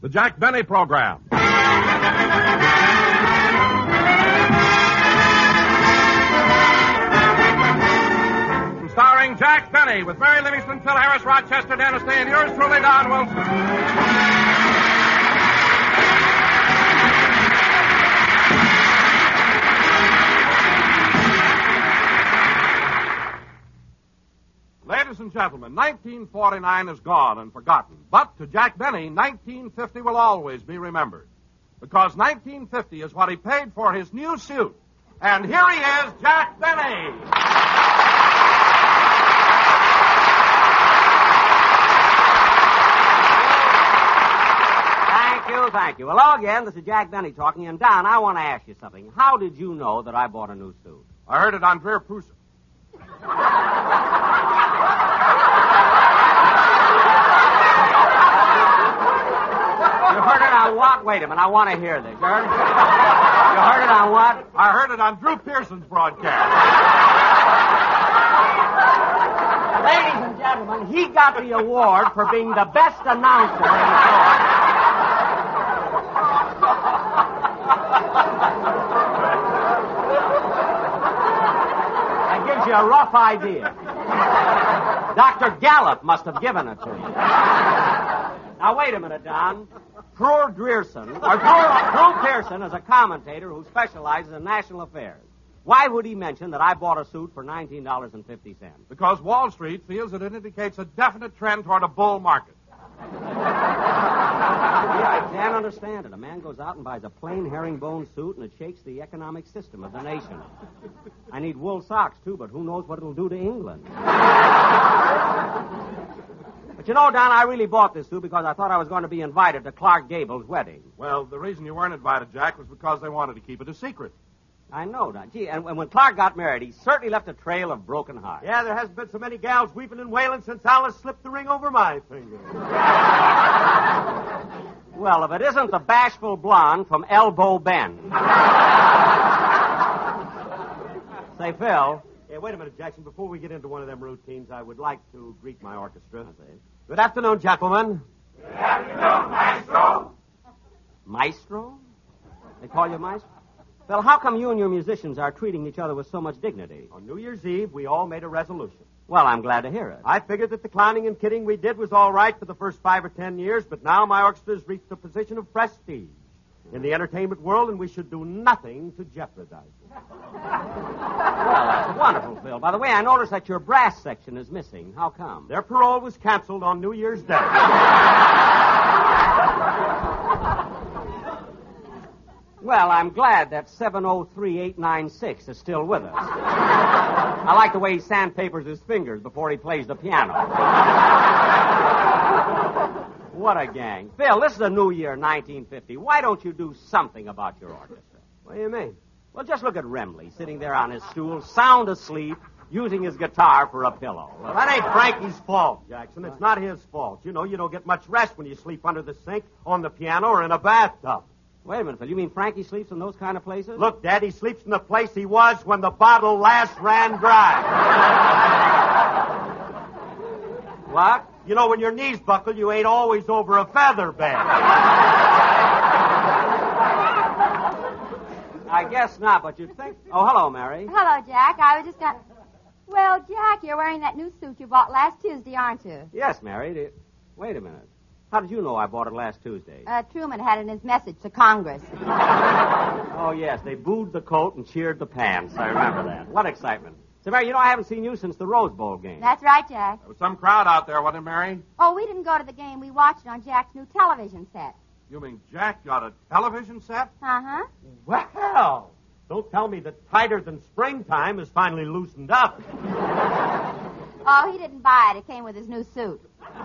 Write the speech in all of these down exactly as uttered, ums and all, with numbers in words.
The Jack Benny Program. Starring Jack Benny with Mary Livingston, Phil Harris, Rochester, Dennis Day, and yours truly, Don Wilson. Ladies and gentlemen, nineteen forty-nine is gone and forgotten. But to Jack Benny, nineteen fifty will always be remembered. Because nineteen fifty is what he paid for his new suit. And here he is, Jack Benny. Thank you, thank you. Hello again, this is Jack Benny talking. And Don, I want to ask you something. How did you know that I bought a new suit? I heard it on Dreer Prusa. You heard it on what? Wait a minute, I want to hear this. You heard it? You heard it on what? I heard it on Drew Pearson's broadcast. Ladies and gentlemen, he got the award for being the best announcer in the show. That gives you a rough idea. Doctor Gallup must have given it to you. Now, wait a minute, Don. Drew Pearson, or Drew, Drew Pearson is a commentator who specializes in national affairs. Why would he mention that I bought a suit for nineteen dollars and fifty cents? Because Wall Street feels that it indicates a definite trend toward a bull market. Yeah, I can't understand it. A man goes out and buys a plain herringbone suit, and it shakes the economic system of the nation. I need wool socks, too, but who knows what it'll do to England. But you know, Don, I really bought this suit because I thought I was going to be invited to Clark Gable's wedding. Well, the reason you weren't invited, Jack, was because they wanted to keep it a secret. I know, Don. Gee, and when Clark got married, he certainly left a trail of broken hearts. Yeah, there hasn't been so many gals weeping and wailing since Alice slipped the ring over my finger. Well, if it isn't the bashful blonde from Elbow Bend. Say, Phil. Yeah, wait a minute, Jackson. Before we get into one of them routines, I would like to greet my orchestra. Good afternoon, gentlemen. Good afternoon, Maestro. Maestro? They call you Maestro? Phil, how come you and your musicians are treating each other with so much dignity? On New Year's Eve, we all made a resolution. Well, I'm glad to hear it. I figured that the clowning and kidding we did was all right for the first five or ten years, but now my orchestra has reached a position of prestige in the entertainment world, and we should do nothing to jeopardize it. Well, that's wonderful, Phil. By the way, I noticed that your brass section is missing. How come? Their parole was canceled on New Year's Day. Well, I'm glad that seven oh three eight nine six is still with us. I like the way he sandpapers his fingers before he plays the piano. What a gang. Phil, this is the new year, nineteen fifty. Why don't you do something about your orchestra? What do you mean? Well, just look at Remley, sitting there on his stool, sound asleep, using his guitar for a pillow. Well, that ain't Frankie's fault, Jackson. It's not his fault. You know, you don't get much rest when you sleep under the sink, on the piano, or in a bathtub. Wait a minute, Phil. You mean Frankie sleeps in those kind of places? Look, Dad, he sleeps in the place he was when the bottle last ran dry. What? You know, when your knees buckle, you ain't always over a feather bed. I guess not, but you'd think... Oh, hello, Mary. Hello, Jack. I was just going... Well, Jack, you're wearing that new suit you bought last Tuesday, aren't you? Yes, Mary. Do- Wait a minute. How did you know I bought it last Tuesday? Uh, Truman had it in his message to Congress. Oh, yes. They booed the coat and cheered the pants. I remember that. What excitement. So, Mary, you know I haven't seen you since the Rose Bowl game. That's right, Jack. There was some crowd out there, wasn't it, Mary? Oh, we didn't go to the game. We watched it on Jack's new television set. You mean Jack got a television set? Uh-huh. Well, don't tell me that Tighter Than Springtime is finally loosened up. Oh, he didn't buy it. It came with his new suit.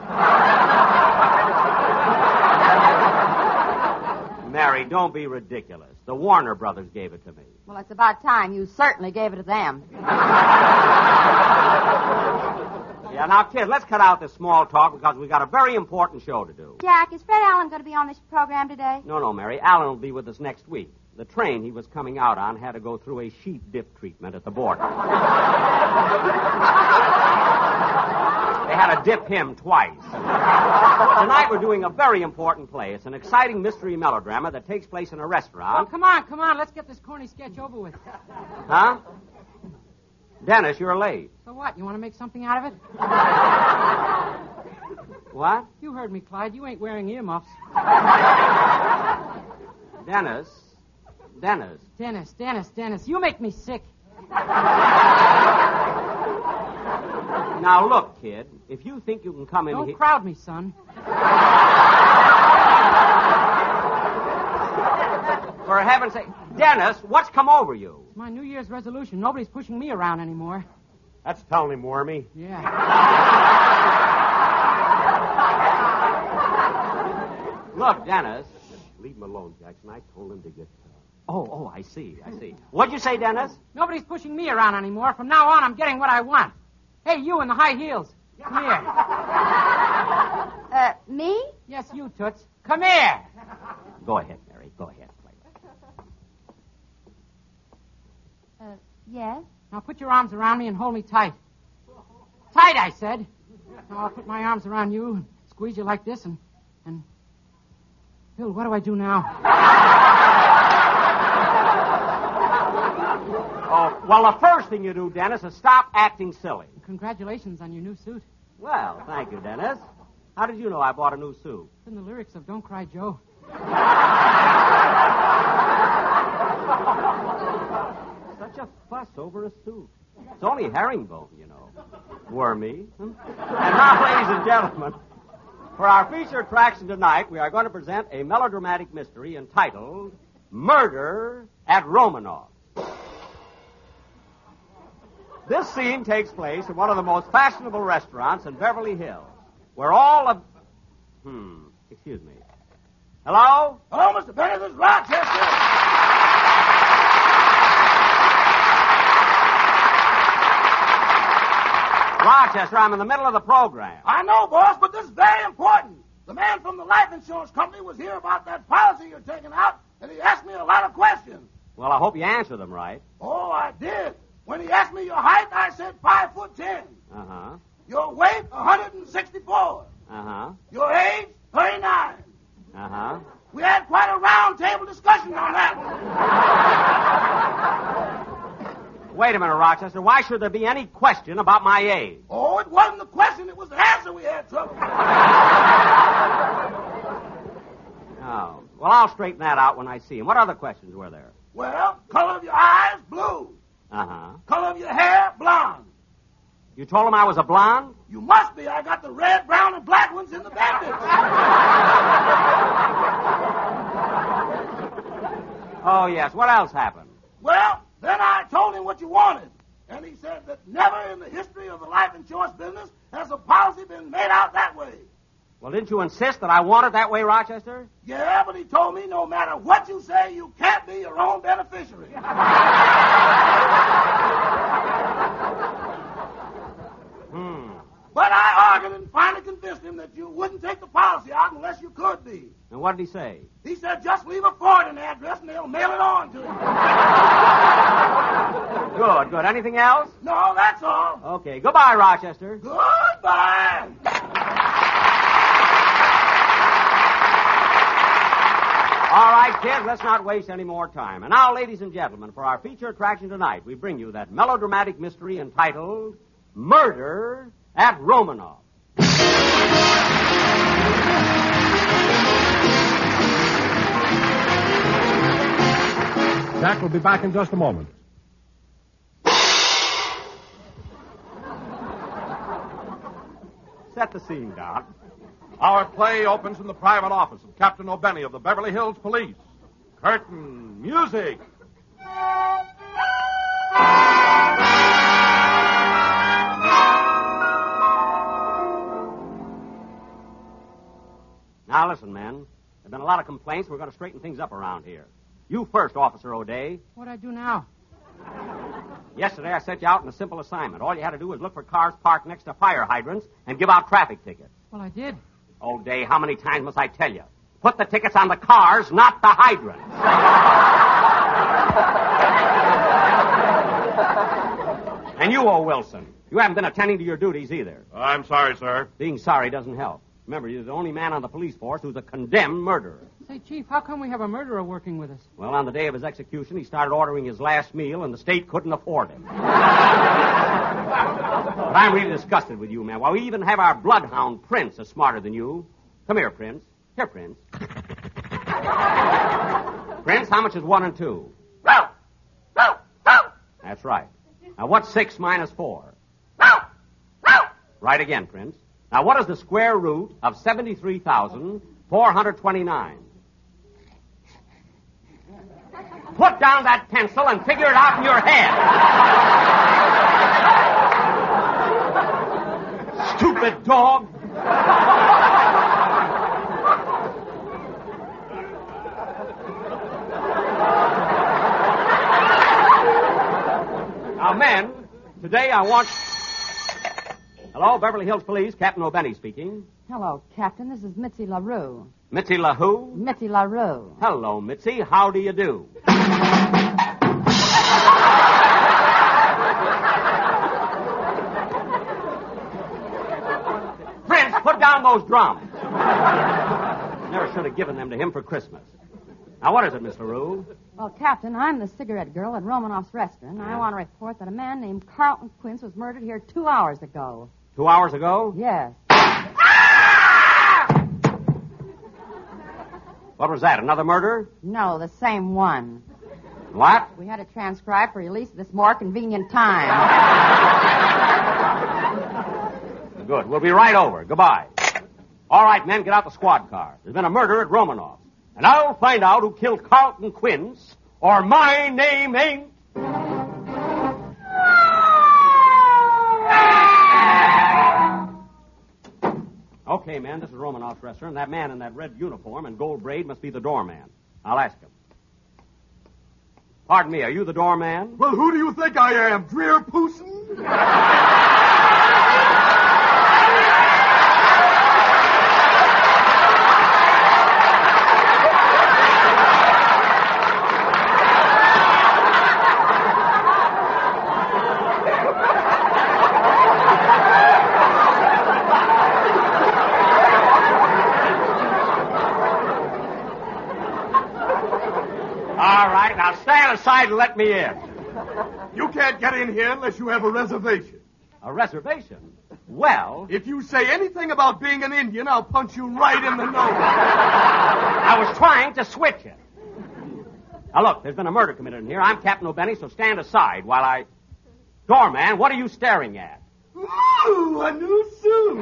Mary, don't be ridiculous. The Warner Brothers gave it to me. Well, it's about time. You certainly gave it to them. Yeah, Yeah, now, kid, let's cut out this small talk because we've got a very important show to do. Jack, is Fred Allen going to be on this program today? No, no, Mary. Alan will be with us next week. The train he was coming out on had to go through a sheep dip treatment at the border. They had to dip him twice. Tonight we're doing a very important play. It's an exciting mystery melodrama that takes place in a Oh, restaurant. come on, come on. Let's get this corny sketch over with. Huh? Dennis, you're late. So what? You want to make something out of it? What? You heard me, Clyde. You ain't wearing earmuffs. Dennis. Dennis. Dennis, Dennis, Dennis. You make me sick. Now, look, kid. If you think you can come in Don't here... crowd me, son. For heaven's sake. Dennis, what's come over you? It's my New Year's resolution. Nobody's pushing me around anymore. That's telling him, Wormy. Yeah. Look, Dennis. Leave him alone, Jackson. I told him to get... Oh, oh, I see, I see. What'd you say, Dennis? Nobody's pushing me around anymore. From now on, I'm getting what I want. Hey, you in the high heels. Come here. Uh, me? Yes, you, Toots. Come here. Go ahead, Mary. Go ahead. Uh, yes? Now put your arms around me and hold me tight. Tight, I said. Now I'll put my arms around you and squeeze you like this and... and... Bill, what do I do now? Oh, well, the first thing you do, Dennis, is stop acting silly. Congratulations on your new suit. Well, thank you, Dennis. How did you know I bought a new suit? It's in the lyrics of Don't Cry Joe. Such a fuss over a suit. It's only herringbone, you know. Wormy. Hmm? And now, ladies and gentlemen, for our feature attraction tonight, we are going to present a melodramatic mystery entitled Murder at Romanov. This scene takes place in one of the most fashionable restaurants in Beverly Hills, where all of... Hmm, excuse me. Hello? Hello, Mister Bennett. This is Rochester. Rochester, I'm in the middle of the program. I know, boss, but this is very important. The man from the life insurance company was here about that policy you're taking out, and he asked me a lot of questions. Well, I hope you answer them right. Oh, I did. When he asked me your height, I said five foot ten. Uh-huh. Your weight, one hundred sixty-four. Uh-huh. Your age, thirty-nine. Uh-huh. We had quite a round table discussion on that one. Wait a minute, Rochester. Why should there be any question about my age? Oh, it wasn't the question. It was the answer we had trouble with. Oh. Well, I'll straighten that out when I see him. What other questions were there? Well, color of your eyes, blue. Uh-huh. Color of your hair, blonde. You told him I was a blonde? You must be. I got the red, brown, and black ones in the bandage. Oh, yes. What else happened? Well, then I told him what you wanted. And he said that never in the history of the life insurance business has a policy been made out that way. Well, didn't you insist that I want it that way, Rochester? Yeah, but he told me no matter what you say, you can't be your own beneficiary. Hmm. But I argued and finally convinced him that you wouldn't take the policy out unless you could be. And what did he say? He said just leave a forwarding address and they'll mail it on to you. Good, good. Anything else? No, that's all. Okay. Goodbye, Rochester. Goodbye. All right, kids, let's not waste any more time. And now, ladies and gentlemen, for our feature attraction tonight, we bring you that melodramatic mystery entitled Murder at Romanov. Jack will be back in just a moment. Set the scene, Doc. Our play opens in the private office of Captain O'Benny of the Beverly Hills Police. Curtain music. Now, listen, men. There have been a lot of complaints. We're going to straighten things up around here. You first, Officer O'Day. What'd I do now? Yesterday, I set you out on a simple assignment. All you had to do was look for cars parked next to fire hydrants and give out traffic tickets. Well, I did. Oh, Day, how many times must I tell you? Put the tickets on the cars, not the hydrants. And you, O. Wilson, you haven't been attending to your duties either. I'm sorry, sir. Being sorry doesn't help. Remember, you're the only man on the police force who's a condemned murderer. Say, Chief, how come we have a murderer working with us? Well, on the day of his execution, he started ordering his last meal, and the state couldn't afford it. But I'm really disgusted with you, man. Why, we even have our bloodhound, Prince, is smarter than you. Come here, Prince. Here, Prince. Prince, how much is one and two? That's right. Now, what's six minus four? Right again, Prince. Now, what is the square root of seventy-three thousand four hundred twenty-nine? Put down that pencil and figure it out in your head. Stupid dog. Now, men, today I want... Hello, Beverly Hills Police, Captain O'Benny speaking. Hello, Captain. This is Mitzi LaRue. Mitzi LaWho? Mitzi LaRue. Hello, Mitzi. How do you do? Prince, put down those drums. Never should have given them to him for Christmas. Now, what is it, Miss LaRue? Well, Captain, I'm the cigarette girl at Romanoff's restaurant. Yeah. I want to report that a man named Carlton Quince was murdered here two hours ago. Two hours ago? Yes. What was that, another murder? No, the same one. What? We had it transcribed for release at this more convenient time. Good. We'll be right over. Goodbye. All right, men, get out the squad car. There's been a murder at Romanoff. And I'll find out who killed Carlton Quince, or my name ain't... Okay, man, this is Romanoff's restaurant. That man in that red uniform and gold braid must be the doorman. I'll ask him. Pardon me, are you the doorman? Well, who do you think I am, Dreer Pooson? Aside and let me in. You can't get in here unless you have a reservation. A reservation? Well... If you say anything about being an Indian, I'll punch you right in the nose. I was trying to switch it. Now, look, there's been a murder committed in here. I'm Captain O'Benny, so stand aside while I... Doorman, what are you staring at? Ooh, a new suit.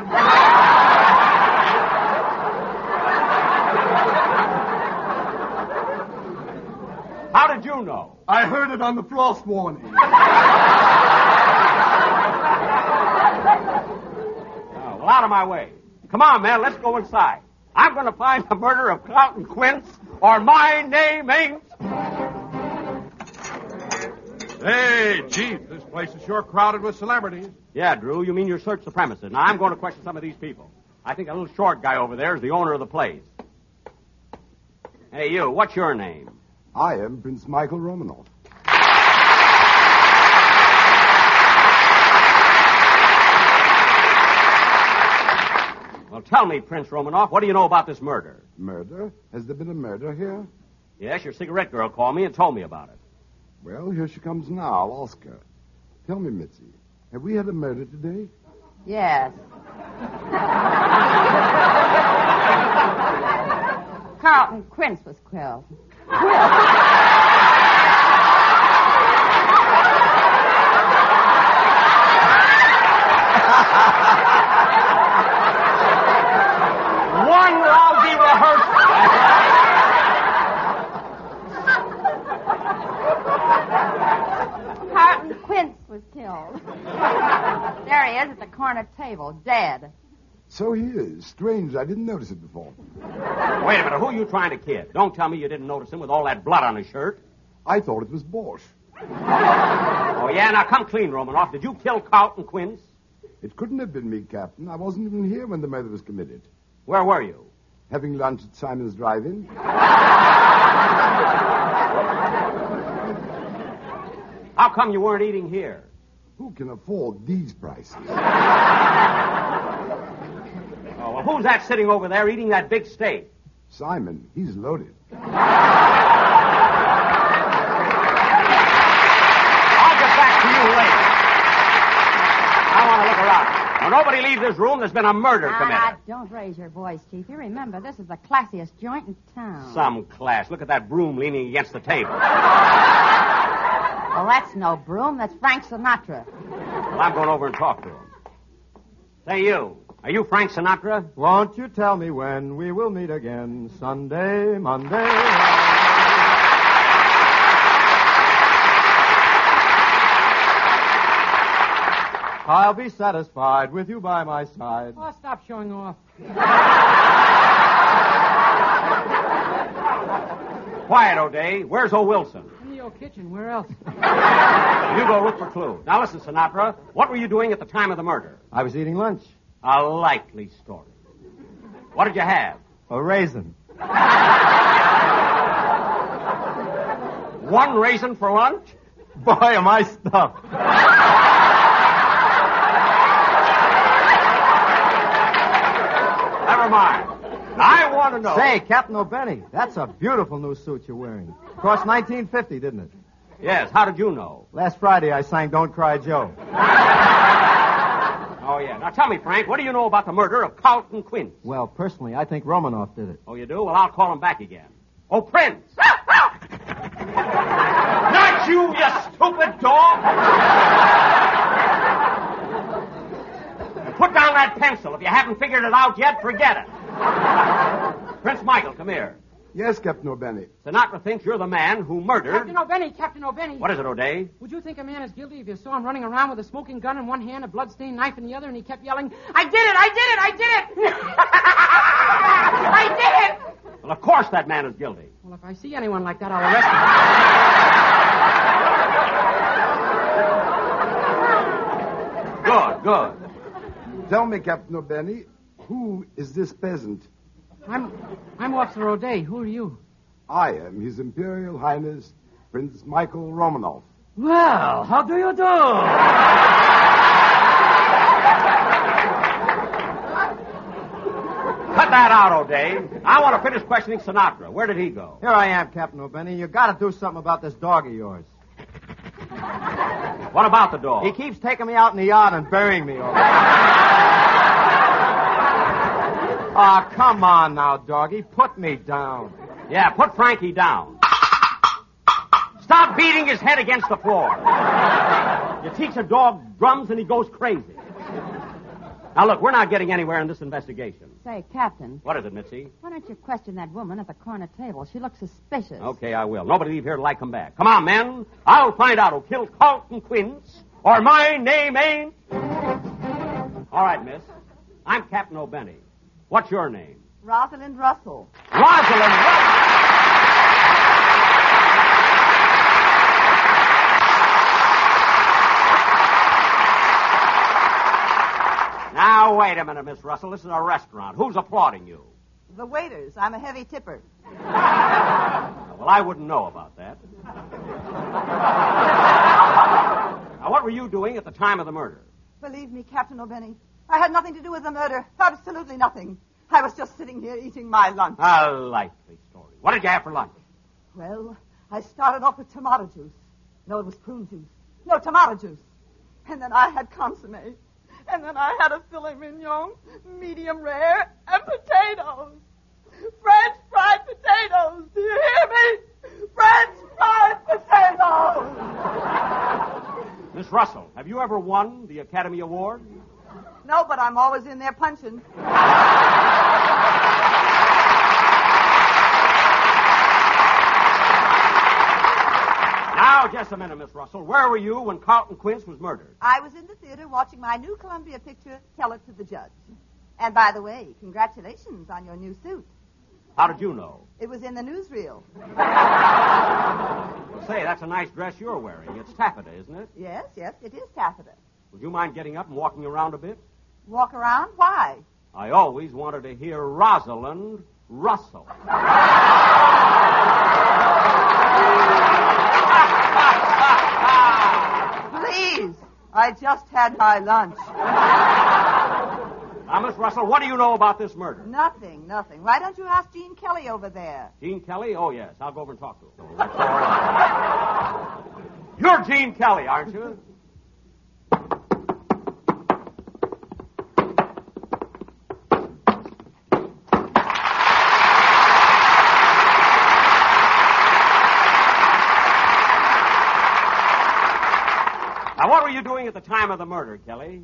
How did you know? I heard it on the frost warning. Oh, well, out of my way. Come on, man, let's go inside. I'm going to find the murder of Carlton Quince, or my name ain't... Hey, Chief, this place is sure crowded with celebrities. Yeah, Drew, you mean you searched the premises. Now, I'm going to question some of these people. I think a little short guy over there is the owner of the place. Hey, you, what's your name? I am Prince Michael Romanoff. Well, tell me, Prince Romanoff, what do you know about this murder? Murder? Has there been a murder here? Yes, your cigarette girl called me and told me about it. Well, here she comes now. I'll ask her. Tell me, Mitzi, have we had a murder today? Yes. Carlton Quince was killed. One lousy rehearsal. Carlton Quince was killed. There he is at the corner table, dead. So he is. Strange, I didn't notice it before. Wait a minute, who are you trying to kid? Don't tell me you didn't notice him with all that blood on his shirt. I thought it was Bosch. Oh, yeah? Now come clean, Romanoff. Did you kill Carlton Quince? It couldn't have been me, Captain. I wasn't even here when the murder was committed. Where were you? Having lunch at Simon's Drive-In. How come you weren't eating here? Who can afford these prices? Oh, well, who's that sitting over there eating that big steak? Simon. He's loaded. I'll get back to you later. I want to look around. Now, nobody leave this room. There's been a murder Ah, committed. don't raise your voice, Chief. You remember, this is the classiest joint in town. Some class. Look at that broom leaning against the table. Well, that's no broom. That's Frank Sinatra. Well, I'm going over and talk to him. Say, you. Are you Frank Sinatra? Won't you tell me when we will meet again? Sunday, Monday. I'll be satisfied with you by my side. Oh, stop showing off. Quiet, O'Day. Where's O. Wilson? In the old kitchen. Where else? You go look for clues. Now listen, Sinatra. What were you doing at the time of the murder? I was eating lunch. A likely story. What did you have? A raisin. One raisin for lunch? Boy, am I stuffed. Never mind. I want to know. Say, Captain O'Benny, that's a beautiful new suit you're wearing. Cost nineteen fifty, didn't it? Yes, how did you know? Last Friday I sang Don't Cry Joe. Oh, yeah. Now tell me, Frank, what do you know about the murder of Carlton Quince? Well, personally, I think Romanoff did it. Oh, you do? Well, I'll call him back again. Oh, Prince! Not you, you stupid dog! Put down that pencil. If you haven't figured it out yet, forget it. Prince Michael, come here. Yes, Captain O'Benny. Sinatra thinks you're the man who murdered... Captain O'Benny, Captain O'Benny. What is it, O'Day? Would you think a man is guilty if you saw him running around with a smoking gun in one hand, a blood-stained knife in the other, and he kept yelling, I did it, I did it, I did it! I did it! Well, of course that man is guilty. Well, if I see anyone like that, I'll arrest him. Good, good. Tell me, Captain O'Benny, who is this peasant? I'm, I'm Officer O'Day. Who are you? I am His Imperial Highness, Prince Michael Romanoff. Well, how do you do? Cut that out, O'Day. I want to finish questioning Sinatra. Where did he go? Here I am, Captain O'Benny. You got to do something about this dog of yours. What about the dog? He keeps taking me out in the yard and burying me over. Ah, oh, come on now, doggy. Put me down. Yeah, put Frankie down. Stop beating his head against the floor. You teach a dog drums and he goes crazy. Now, look, we're not getting anywhere in this investigation. Say, Captain. What is it, Mitzi? Why don't you question that woman at the corner table? She looks suspicious. Okay, I will. Nobody leave here till I come back. Come on, men. I'll find out who killed Carlton Quince, or my name ain't... All right, miss. I'm Captain O'Benny. What's your name? Rosalind Russell. Rosalind Russell! Now, wait a minute, Miss Russell. This is a restaurant. Who's applauding you? The waiters. I'm a heavy tipper. Well, I wouldn't know about that. Now, what were you doing at the time of the murder? Believe me, Captain O'Benny, I had nothing to do with the murder. Absolutely nothing. I was just sitting here eating my lunch. A likely story. What did you have for lunch? Well, I started off with tomato juice. No, it was prune juice. No, tomato juice. And then I had consommé. And then I had a filet mignon, medium rare, and potatoes. French fried potatoes. Do you hear me? French fried potatoes. Miss Russell, have you ever won the Academy Award? No, but I'm always in there punching. Now, just a minute, Miss Russell. Where were you when Carlton Quince was murdered? I was in the theater watching my new Columbia picture, Tell It to the Judge. And by the way, congratulations on your new suit. How did you know? It was in the newsreel. Well, say, that's a nice dress you're wearing. It's taffeta, isn't it? Yes, yes, it is taffeta. Would you mind getting up and walking around a bit? Walk around? Why? I always wanted to hear Rosalind Russell. Please, I just had my lunch. Now, Miss Russell, what do you know about this murder? Nothing, nothing. Why don't you ask Gene Kelly over there? Gene Kelly? Oh, yes. I'll go over and talk to him. That's all right. You're Gene Kelly, aren't you? Now, what were you doing at the time of the murder, Kelly?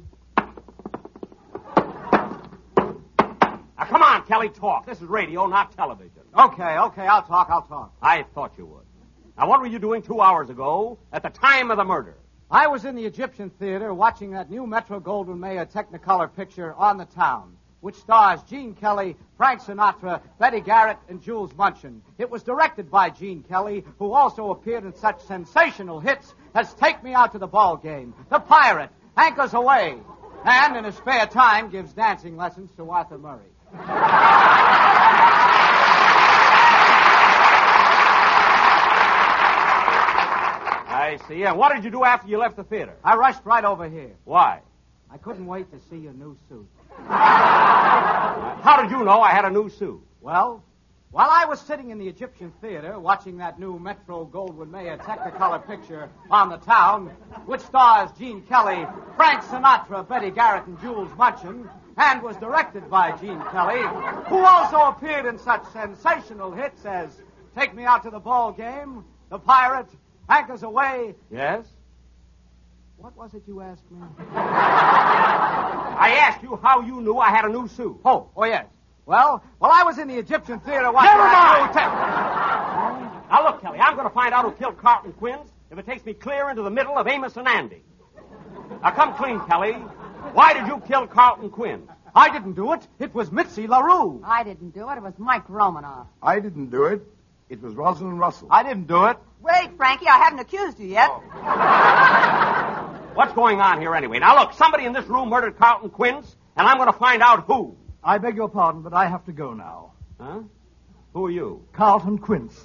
Now, come on, Kelly, talk. This is radio, not television. Okay, okay, I'll talk, I'll talk. I thought you would. Now, what were you doing two hours ago at the time of the murder? I was in the Egyptian Theater watching that new Metro-Goldwyn-Mayer Technicolor picture, On the Town, which stars Gene Kelly, Frank Sinatra, Betty Garrett, and Jules Munchin. It was directed by Gene Kelly, who also appeared in such sensational hits as Take Me Out to the Ball Game, The Pirate, Anchors Away, and in his spare time gives dancing lessons to Arthur Murray. I see. And what did you do after you left the theater? I rushed right over here. Why? I couldn't wait to see your new suit. How did you know I had a new suit? Well, while I was sitting in the Egyptian Theater watching that new Metro-Goldwyn-Mayer Technicolor picture, On the Town, which stars Gene Kelly, Frank Sinatra, Betty Garrett, and Jules Munchin, and was directed by Gene Kelly, who also appeared in such sensational hits as Take Me Out to the Ball Game, The Pirate, Anchors Away. Yes? What was it you asked me? I asked you how you knew I had a new suit. Oh, oh, yes. Well, while I was in the Egyptian Theater watching... Never mind! That... Now, look, Kelly, I'm going to find out who killed Carlton Quinns if it takes me clear into the middle of Amos and Andy. Now, come clean, Kelly. Why did you kill Carlton Quinns? I didn't do it. It was Mitzi LaRue. I didn't do it. It was Mike Romanoff. I didn't do it. It was Rosalind Russell. I didn't do it. Wait, Frankie, I haven't accused you yet. Oh. What's going on here anyway? Now, look, somebody in this room murdered Carlton Quinns, and I'm going to find out who. I beg your pardon, but I have to go now. Huh? Who are you? Carlton Quince.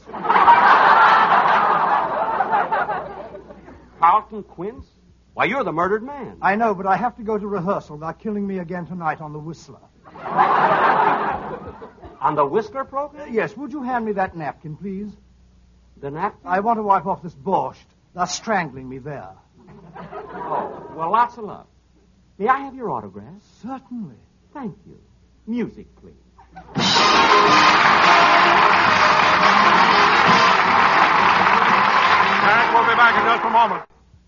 Carlton Quince? Why, you're the murdered man. I know, but I have to go to rehearsal. They're killing me again tonight on the Whistler. On the Whistler program? Uh, yes, would you hand me that napkin, please? The napkin? I want to wipe off this borscht. They're strangling me there. Oh, well, lots of luck. May I have your autograph? Certainly. Thank you. Music, please. And we'll be back in just a moment.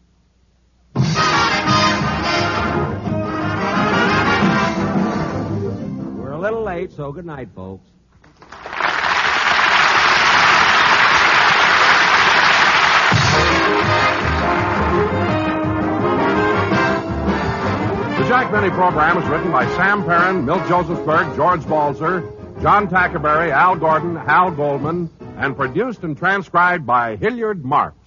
We're a little late, so good night, folks. The Jack Benny program is written by Sam Perrin, Milt Josephsberg, George Balzer, John Tackerberry, Al Gordon, Hal Goldman, and produced and transcribed by Hilliard Mark.